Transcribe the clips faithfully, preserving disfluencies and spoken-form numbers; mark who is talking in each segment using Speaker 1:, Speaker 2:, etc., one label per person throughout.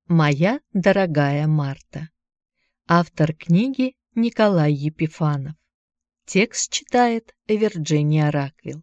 Speaker 1: Моя дорогая Марта. Автор книги Николай Епифанов. Текст читает Вирджиния Раквилл.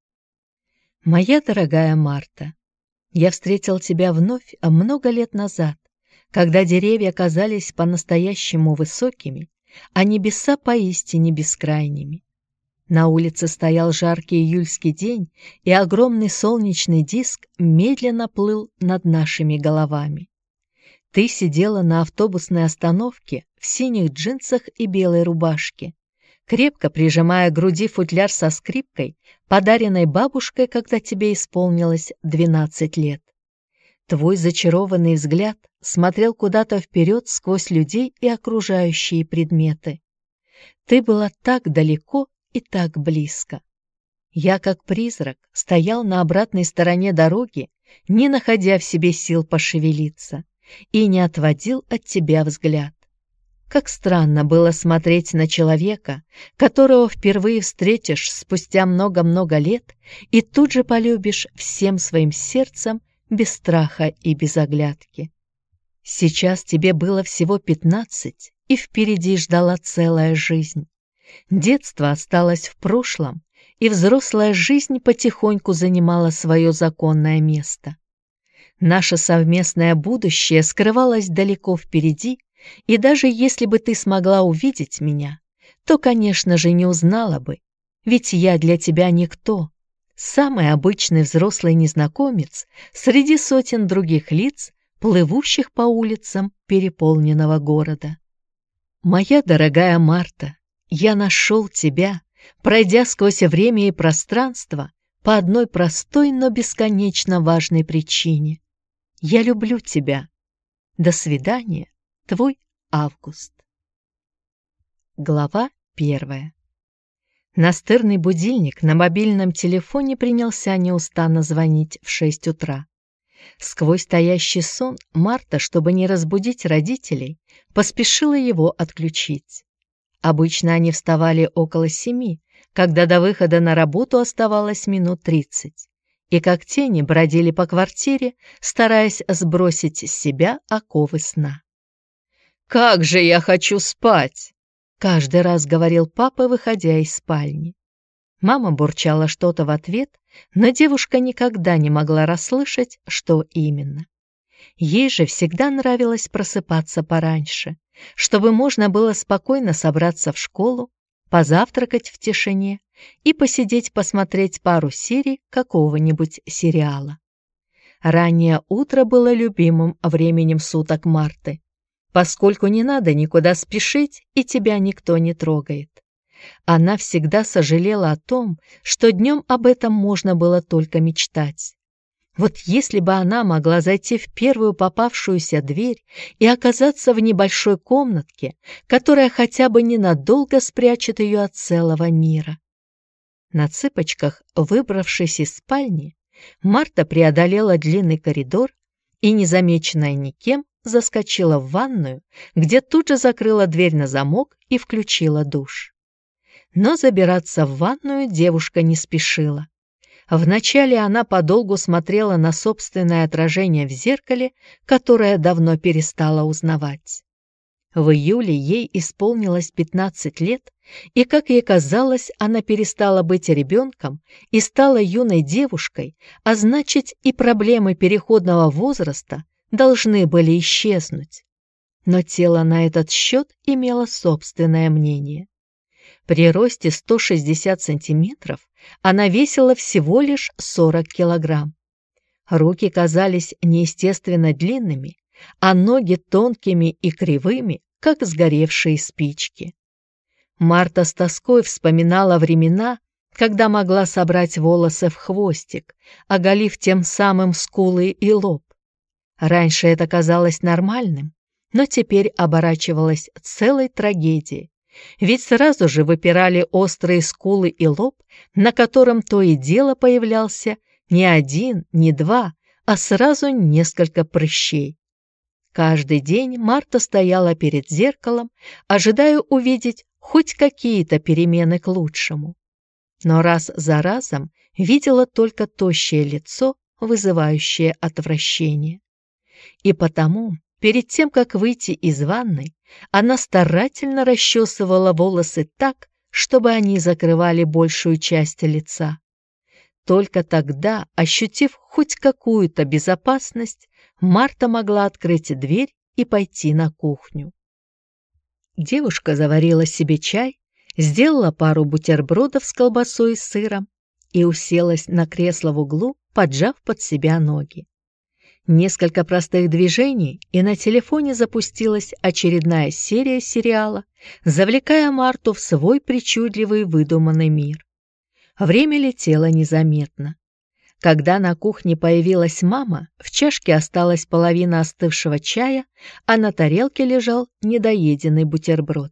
Speaker 1: Моя дорогая Марта, я встретил тебя вновь много лет назад, когда деревья казались по-настоящему высокими, а небеса поистине бескрайними. На улице стоял жаркий июльский день, и огромный солнечный диск медленно плыл над нашими головами. Ты сидела на автобусной остановке в синих джинсах и белой рубашке, крепко прижимая к груди футляр со скрипкой, подаренной бабушкой, когда тебе исполнилось двенадцать лет. Твой зачарованный взгляд смотрел куда-то вперед сквозь людей и окружающие предметы. Ты была так далеко и так близко. Я, как призрак, стоял на обратной стороне дороги, не находя в себе сил пошевелиться, и не отводил от тебя взгляд. Как странно было смотреть на человека, которого впервые встретишь спустя много-много лет и тут же полюбишь всем своим сердцем без страха и без оглядки. Сейчас тебе было всего пятнадцать, и впереди ждала целая жизнь. Детство осталось в прошлом, и взрослая жизнь потихоньку занимала свое законное место. Наше совместное будущее скрывалось далеко впереди, и даже если бы ты смогла увидеть меня, то, конечно же, не узнала бы, ведь я для тебя никто, самый обычный взрослый незнакомец среди сотен других лиц, плывущих по улицам переполненного города. Моя дорогая Марта, я нашел тебя, пройдя сквозь время и пространство по одной простой, но бесконечно важной причине. Я люблю тебя. До свидания, твой Август. Глава первая. Настырный будильник на мобильном телефоне принялся неустанно звонить в шесть утра. Сквозь стоящий сон Марта, чтобы не разбудить родителей, поспешила его отключить. Обычно они вставали около семи, когда до выхода на работу оставалось минут тридцать, и как тени бродили по квартире, стараясь сбросить с себя оковы сна. «Как же я хочу спать!» — каждый раз говорил папа, выходя из спальни. Мама бурчала что-то в ответ, но девушка никогда не могла расслышать, что именно. Ей же всегда нравилось просыпаться пораньше, чтобы можно было спокойно собраться в школу, позавтракать в тишине и посидеть посмотреть пару серий какого-нибудь сериала. Раннее утро было любимым временем суток Марты, поскольку не надо никуда спешить и тебя никто не трогает. Она всегда сожалела о том, что днем об этом можно было только мечтать. Вот если бы она могла зайти в первую попавшуюся дверь и оказаться в небольшой комнатке, которая хотя бы ненадолго спрячет ее от целого мира. На цыпочках, выбравшись из спальни, Марта преодолела длинный коридор и, незамеченная никем, заскочила в ванную, где тут же закрыла дверь на замок и включила душ. Но забираться в ванную девушка не спешила. Вначале она подолгу смотрела на собственное отражение в зеркале, которое давно перестала узнавать. В июле ей исполнилось пятнадцать лет, и, как ей казалось, она перестала быть ребенком и стала юной девушкой, а значит, и проблемы переходного возраста должны были исчезнуть. Но тело на этот счет имело собственное мнение. При росте сто шестьдесят сантиметров она весила всего лишь сорок килограмм. Руки казались неестественно длинными, а ноги тонкими и кривыми, как сгоревшие спички. Марта с тоской вспоминала времена, когда могла собрать волосы в хвостик, оголив тем самым скулы и лоб. Раньше это казалось нормальным, но теперь оборачивалось целой трагедией. Ведь сразу же выпирали острые скулы и лоб, на котором то и дело появлялся не один, не два, а сразу несколько прыщей. Каждый день Марта стояла перед зеркалом, ожидая увидеть хоть какие-то перемены к лучшему. Но раз за разом видела только тощее лицо, вызывающее отвращение. И потому, Перед тем, как выйти из ванной, она старательно расчесывала волосы так, чтобы они закрывали большую часть лица. Только тогда, ощутив хоть какую-то безопасность, Марта могла открыть дверь и пойти на кухню. Девушка заварила себе чай, сделала пару бутербродов с колбасой и сыром и уселась на кресло в углу, поджав под себя ноги. Несколько простых движений, и на телефоне запустилась очередная серия сериала, завлекая Марту в свой причудливый выдуманный мир. Время летело незаметно. Когда на кухне появилась мама, в чашке осталась половина остывшего чая, а на тарелке лежал недоеденный бутерброд.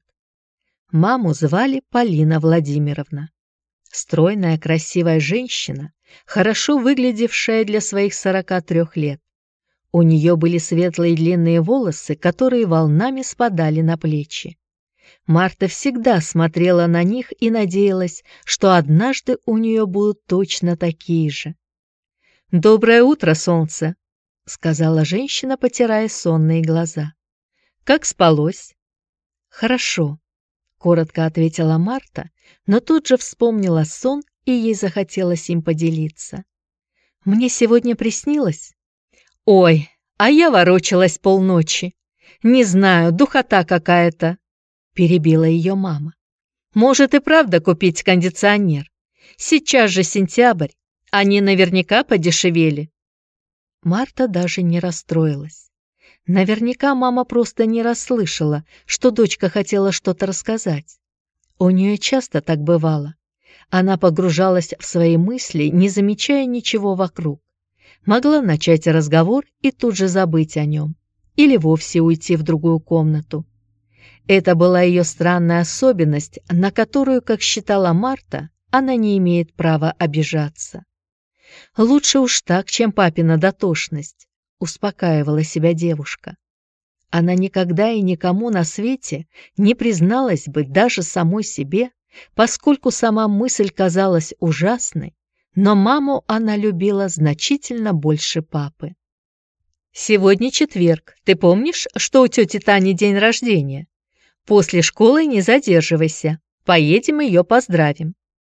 Speaker 1: Маму звали Полина Владимировна. Стройная, красивая женщина, хорошо выглядевшая для своих сорока трёх лет. У нее были светлые длинные волосы, которые волнами спадали на плечи. Марта всегда смотрела на них и надеялась, что однажды у нее будут точно такие же. «Доброе утро, солнце!» — сказала женщина, потирая сонные глаза. «Как спалось?» «Хорошо», — коротко ответила Марта, но тут же вспомнила сон, и ей захотелось им поделиться. «Мне сегодня приснилось?» «Ой, а я ворочалась полночи. Не знаю, духота какая-то», — перебила ее мама. «Может и правда купить кондиционер? Сейчас же сентябрь, они наверняка подешевели». Марта даже не расстроилась. Наверняка мама просто не расслышала, что дочка хотела что-то рассказать. У нее часто так бывало. Она погружалась в свои мысли, не замечая ничего вокруг. Могла начать разговор и тут же забыть о нем, или вовсе уйти в другую комнату. Это была ее странная особенность, на которую, как считала Марта, она не имеет права обижаться. «Лучше уж так, чем папина дотошность», — успокаивала себя девушка. Она никогда и никому на свете не призналась бы даже самой себе, поскольку сама мысль казалась ужасной, но маму она любила значительно больше папы. «Сегодня четверг. Ты помнишь, что у тети Тани день рождения? После школы не задерживайся. Поедем ее поздравим».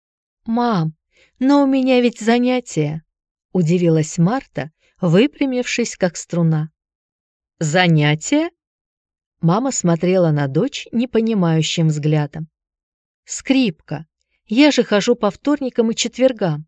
Speaker 1: «Мам, но у меня ведь занятия», — удивилась Марта, выпрямившись как струна. «Занятия?» Мама смотрела на дочь непонимающим взглядом. «Скрипка. Я же хожу по вторникам и четвергам».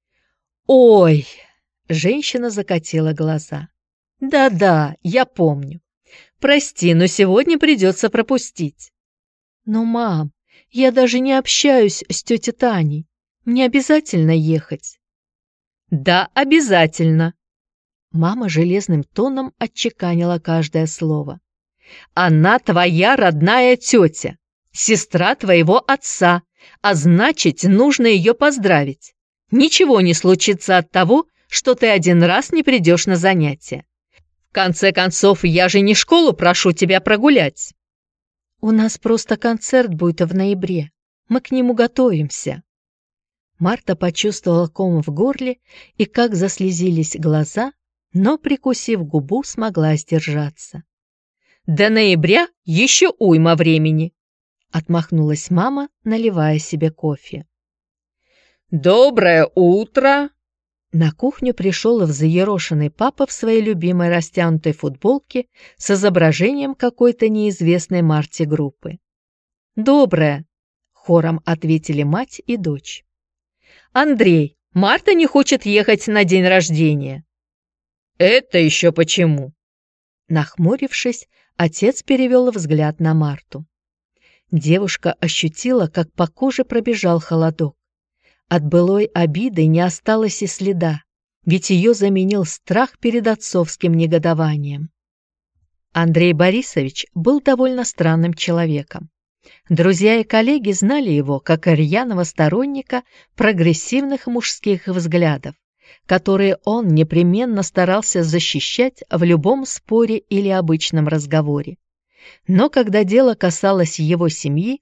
Speaker 1: «Ой!» — женщина закатила глаза. «Да-да, я помню. Прости, но сегодня придется пропустить». «Но, мам, я даже не общаюсь с тетей Таней. Мне обязательно ехать». «Да, обязательно». Мама железным тоном отчеканила каждое слово. «Она твоя родная тетя, сестра твоего отца, а значит, нужно ее поздравить. Ничего не случится от того, что ты один раз не придешь на занятия. В конце концов, я же не школу прошу тебя прогулять». «У нас просто концерт будет в ноябре. Мы к нему готовимся». Марта почувствовала ком в горле и как заслезились глаза, но, прикусив губу, смогла сдержаться. «До ноября еще уйма времени», — отмахнулась мама, наливая себе кофе. «Доброе утро!» На кухню пришел взъерошенный папа в своей любимой растянутой футболке с изображением какой-то неизвестной Марте группы. «Доброе!» — хором ответили мать и дочь. «Андрей, Марта не хочет ехать на день рождения». «Это еще почему?» Нахмурившись, отец перевел взгляд на Марту. Девушка ощутила, как по коже пробежал холодок. От былой обиды не осталось и следа, ведь ее заменил страх перед отцовским негодованием. Андрей Борисович был довольно странным человеком. Друзья и коллеги знали его как рьяного сторонника прогрессивных мужских взглядов, которые он непременно старался защищать в любом споре или обычном разговоре. Но когда дело касалось его семьи,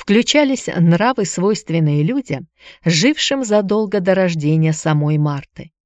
Speaker 1: включались нравы, свойственные людям, жившим задолго до рождения самой Марты.